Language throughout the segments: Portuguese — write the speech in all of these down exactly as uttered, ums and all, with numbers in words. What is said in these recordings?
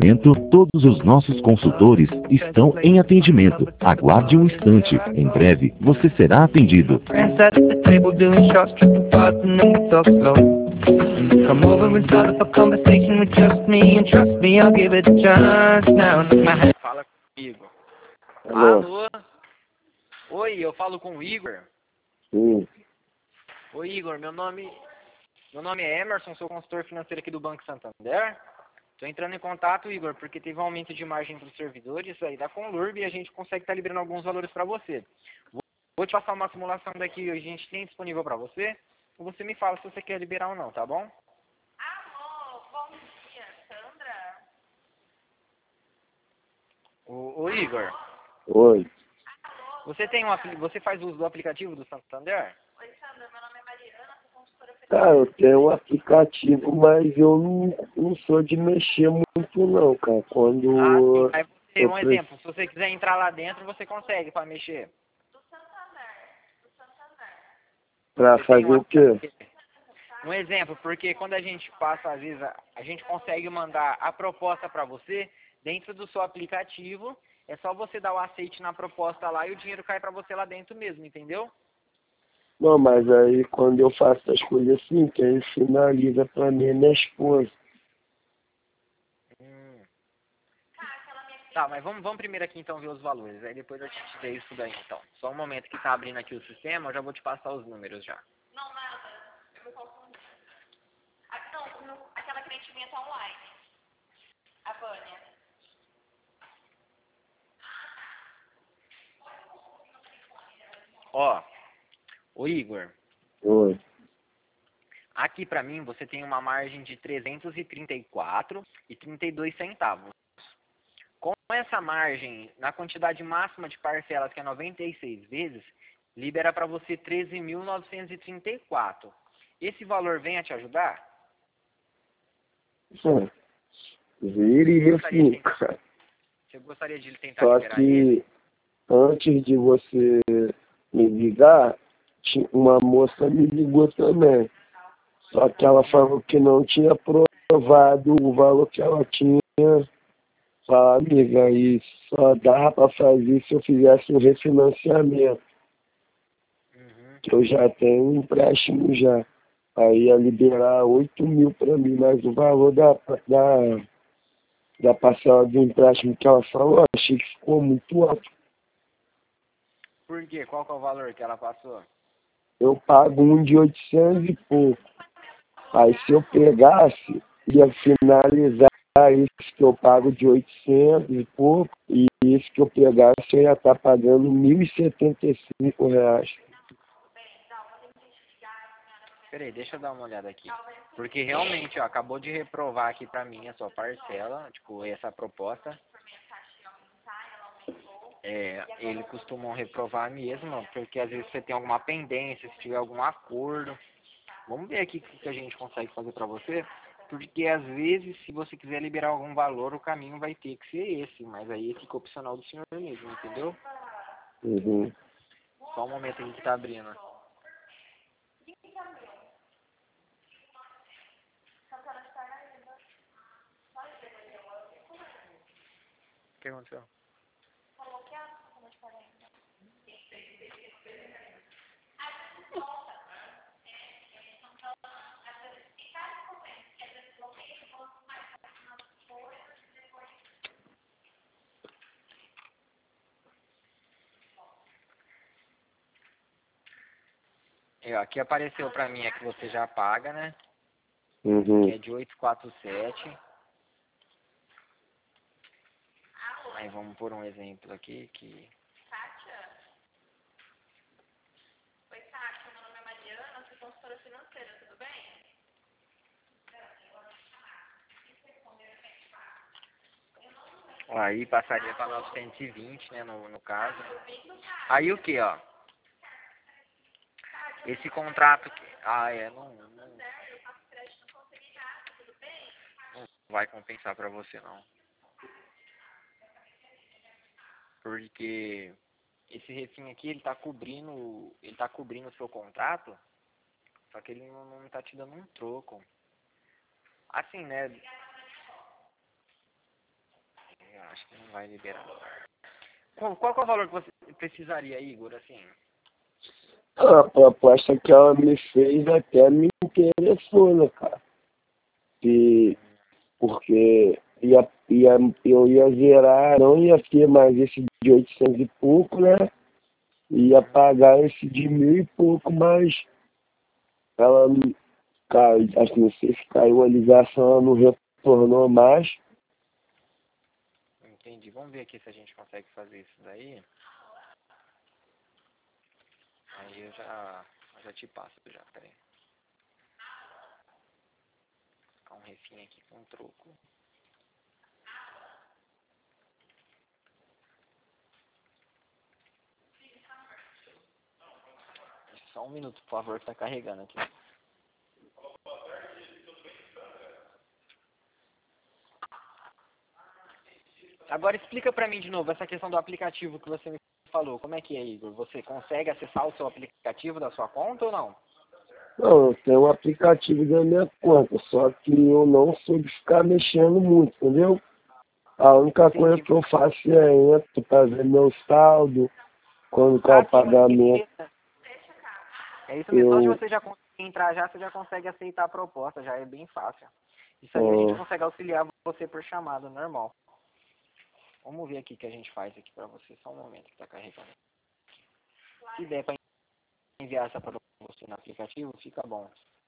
momento, todos os nossos consultores estão em atendimento. Aguarde um instante. Em breve, você será atendido. Come over and start up a conversation with just me, and trust me, I'll give it a chance now. Fala comigo. Alô? Alô? Oi, eu falo com o Igor. Sim. Oi, Igor, meu nome, meu nome é Emerson, sou consultor financeiro aqui do Banco Santander. Estou entrando em contato, Igor, porque teve um aumento de margem para os servidores aí da Conlurb e a gente consegue estar liberando alguns valores para você. Vou, vou te passar uma simulação daqui que a gente tem disponível para você, e você me fala se você quer liberar ou não, tá bom? Alô, bom dia, Sandra? Ô, ô Igor, Oi. você, tem um, apli- você faz uso do aplicativo do Santander? Oi, Sandra, meu nome é Mariana, sou consultora Cara, eu financeira. tenho um aplicativo, mas eu não, não sou de mexer muito não, cara. Ah, sim, Quando aí você, eu um preciso exemplo, se você quiser entrar lá dentro, você consegue para mexer. Do Santander, do Santander. pra Você tem fazer um o quê? Um exemplo, porque quando a gente passa, às vezes, a, a gente consegue mandar a proposta para você dentro do seu aplicativo. É só você dar o aceite na proposta lá e o dinheiro cai para você lá dentro mesmo, entendeu? Não, mas aí quando eu faço as coisas assim, quem finaliza pra mim é minha esposa. Hum. Tá, aquela minha Tá, mas vamos, vamos primeiro aqui então ver os valores. Aí depois a gente vê isso daí então. Só um momento que tá abrindo aqui o sistema, eu já vou te passar os números já. Não, nada, eu me confundi. Ah, não, não, aquela cliente minha tá online. A Vânia. Ó, ô Igor, Oi. aqui pra mim você tem uma margem de trezentos e trinta e quatro reais e trinta e dois centavos. Com essa margem, na quantidade máxima de parcelas, que é noventa e seis vezes, libera para você treze mil novecentos e trinta e quatro. Esse valor vem a te ajudar? Hum. Viria Gostaria de sim, tentar, cara. você gostaria de tentar Só liberar ele? que antes de você me ligar, ti- uma moça me ligou também. Só que ela falou que não tinha provado o valor que ela tinha para amiga. E só dava para fazer se eu fizesse um refinanciamento, Uhum. que eu já tenho um empréstimo já. Aí ia liberar oito mil para mim, mas o valor da, da, da parcela do empréstimo que ela falou, achei que ficou muito alto. Por quê? Qual que é o valor que ela passou? Eu pago um de oitocentos e pouco. Aí se eu pegasse, ia finalizar isso que eu pago de oitocentos e pouco, e isso que eu pegasse eu ia estar pagando mil e setenta e cinco reais. Peraí, deixa eu dar uma olhada aqui. Porque realmente, ó, acabou de reprovar aqui pra mim a sua parcela, tipo, essa proposta. É, eles costumam reprovar mesmo, porque às vezes você tem alguma pendência, se tiver algum acordo. Vamos ver aqui o que a gente consegue fazer pra você. Porque às vezes, se você quiser liberar algum valor, o caminho vai ter que ser esse. Mas aí fica opcional do senhor mesmo, entendeu? Uhum. Só um momento aqui que tá abrindo. O que aconteceu? É, aqui apareceu pra mim é que você já paga, né? Uhum. Que é de oitocentos e quarenta e sete. Aí vamos por um exemplo aqui que... Kátia? Oi, Kátia, meu nome é Mariana, sou consultora financeira, tudo bem? Aí passaria para novecentos e vinte, né, no, no caso. Aí o que, ó? Esse contrato... que- Ah, é, não, não, não vai compensar para você, não. Porque esse refim aqui, ele tá cobrindo... Ele tá cobrindo o seu contrato, só que ele não, não tá te dando um troco. Assim, né? Eu acho que não vai liberar. Qual, qual que é o valor que você precisaria, Igor, assim? A proposta que ela me fez até me interessou, né, cara? E, porque ia, ia, eu ia zerar, não ia ter mais esse de oitocentos e pouco, né? Ia pagar esse de mil e pouco, mas ela, cara, assim, não sei se caiu a ligação, ela não retornou mais. Entendi. Vamos ver aqui se a gente consegue fazer isso daí. Aí eu já, eu já te passo já, peraí. Vou ficar um refim aqui com um troco. Só um minuto, por favor, que tá carregando aqui. Agora explica pra mim de novo essa questão do aplicativo que você me falou. Como é que é, Igor? Você consegue acessar o seu aplicativo da sua conta ou não? Não, eu tenho um aplicativo da minha conta, só que eu não sou de ficar mexendo muito, entendeu? A única Entendi. coisa que eu faço é entro para ver meu saldo, quando quer Ah, o sim, pagamento. é isso mesmo. Só de Eu, você já conseguir entrar já, você já consegue aceitar a proposta, já é bem fácil. Isso aí a gente ó, consegue auxiliar você por chamada, normal. Vamos ver aqui o que a gente faz aqui pra você. Só um momento que tá carregando. Se der pra enviar essa para você no aplicativo, fica bom.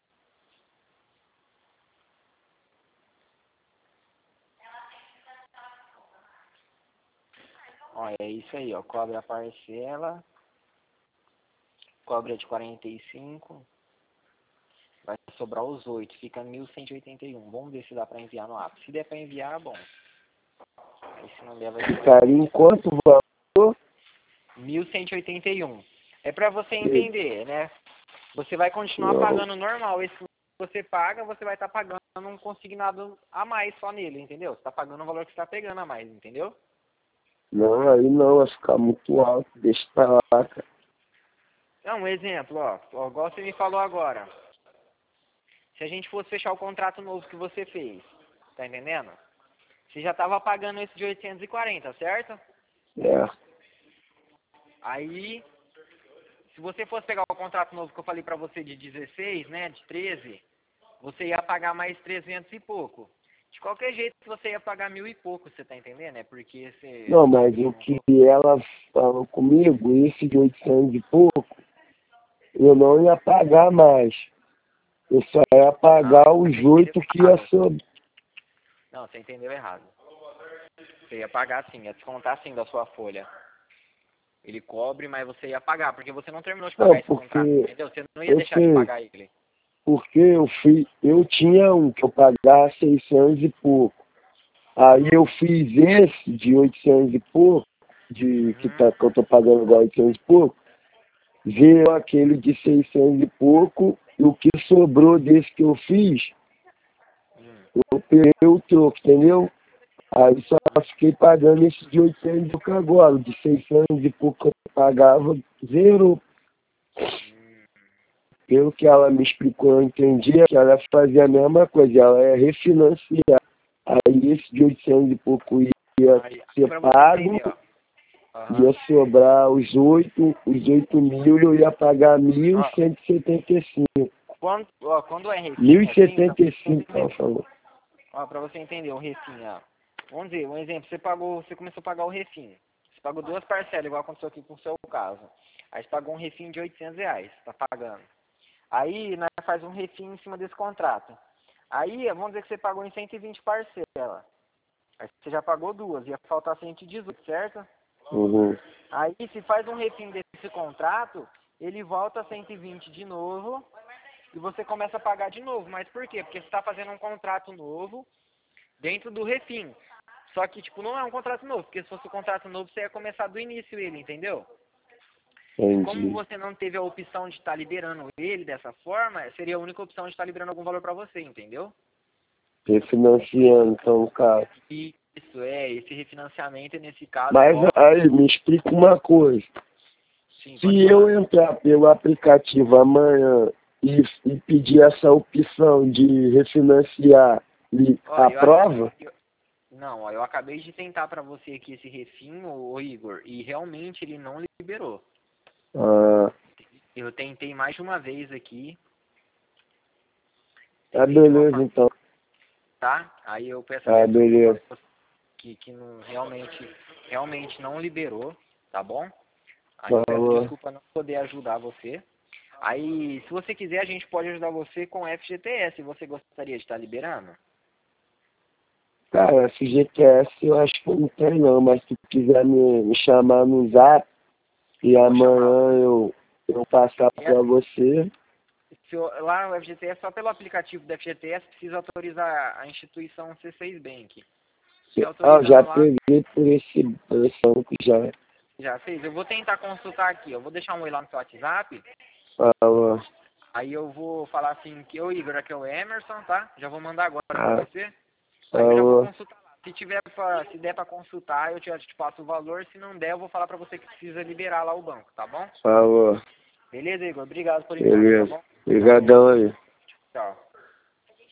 Ó, é isso aí, ó. Cobre a parcela. Cobra de quarenta e cinco. Vai sobrar os oito. Fica mil cento e oitenta e um. Vamos ver se dá pra enviar no app. Se der pra enviar, bom. Aí se não der, vai ser ficaria em quanto valor? mil cento e oitenta e um. É pra você entender, né? Você vai continuar Não. pagando normal. Esse que você paga, você vai estar tá pagando um consignado a mais só nele, entendeu? Você tá pagando o valor que você tá pegando a mais, entendeu? Não, aí não, vai ficar muito alto, deixa pra lá, cara. Não, um exemplo, ó, ó, igual você me falou agora. Se a gente fosse fechar o contrato novo que você fez, tá entendendo? Você já tava pagando esse de oitocentos e quarenta, certo? É, Aí, se você fosse pegar o contrato novo que eu falei pra você de dezesseis, né, de treze, você ia pagar mais trezentos e pouco. De qualquer jeito, você ia pagar mil e pouco, você tá entendendo? É porque você... não, mas o que ela falou comigo, esse de oitocentos e pouco, eu não ia pagar mais. Eu só ia pagar Não, os você oito entendeu que ia errado. sobrar. Não, você entendeu errado. Você ia pagar sim, ia descontar sim da sua folha. Ele cobre, mas você ia pagar, porque você não terminou de pagar Não, esse porque contrato, entendeu? Você não ia eu deixar de sei, pagar ele. porque eu fui, eu tinha um que eu pagava seiscentos e pouco. Aí eu fiz esse de oitocentos e pouco, de, que, Uhum. tá, que eu tô pagando agora oitocentos e pouco, veio aquele de seiscentos e pouco, e o que sobrou desse que eu fiz, Hum. eu peguei o troco, entendeu? Aí só fiquei pagando esse de oitocentos e pouco agora, o de seiscentos e pouco que eu pagava, zero. Pelo que ela me explicou, eu entendia que ela fazia a mesma coisa, ela ia refinanciar. Aí esse de oitocentos e pouco ia Aí, ser pra você pago, entender, ó. Aham. ia sobrar os oito, os oito mil, eu ia pagar mil Ó, cento e setenta e cinco. quando, ó, quando é refim, Mil e assim, pra setenta e você cinco, ela entender, falou. ó, pra você entender o refim, ó. Vamos dizer, um exemplo, você pagou, você começou a pagar o refim. Você pagou duas parcelas, igual aconteceu aqui com o seu caso. Aí você pagou um refim de oitocentos reais, tá pagando. Aí, nós faz um refim em cima desse contrato. Aí, vamos dizer que você pagou em cento e vinte parcelas. Aí você já pagou duas, ia faltar cento e dezoito, certo? Uhum. Aí, se faz um refim desse contrato, ele volta a cento e vinte de novo e você começa a pagar de novo. Mas por quê? Porque você está fazendo um contrato novo dentro do refim. Só que, tipo, não é um contrato novo, porque se fosse um contrato novo, você ia começar do início ele, entendeu? Como Entendi. você não teve a opção de estar liberando ele dessa forma, seria a única opção de estar liberando algum valor para você, entendeu? Refinanciando, então, cara. Isso, é, esse refinanciamento, nesse caso, Mas igual... aí, me explica uma coisa. Sim, pode Se falar. eu entrar pelo aplicativo amanhã e, e pedir essa opção de refinanciar, me Ó, eu aprova? acho, eu, Não, ó, eu acabei de tentar pra você aqui esse refim, ô, ô Igor, e realmente ele não liberou. Ah, Eu tentei mais de uma vez aqui. tá Tentei de uma beleza forma, então. tá? Aí eu peço Ah, até desculpa beleza. pra você que, que não, realmente, realmente não liberou, tá bom? Aí eu peço Falou. desculpa não poder ajudar você. Aí, se você quiser, a gente pode ajudar você com F G T S. Você gostaria de estar liberando? Cara, F G T S eu acho que não tem não, mas se tu quiser me, me chamar no zap e Eu vou amanhã eu, eu passar É pra assim, você, se eu- lá no F G T S, só pelo aplicativo do F G T S, precisa autorizar a instituição C seis Bank. Se ah, eu já autorizando lá, peguei por esse, por esse banco já. já fez. Eu vou tentar consultar aqui. Eu vou deixar um oi lá no seu WhatsApp. Falou. Aí eu vou falar assim que o Igor, aqui é o Emerson, tá? Já vou mandar agora pra Ah, você. Aí eu já vou falou. consultar lá. Se tiver pra, se der pra consultar, eu te, eu te passo o valor. Se não der, eu vou falar pra você que precisa liberar lá o banco, tá bom? Falou. Beleza, Igor? Obrigado por enquanto, tá Beleza. bom? Obrigadão aí. Tchau.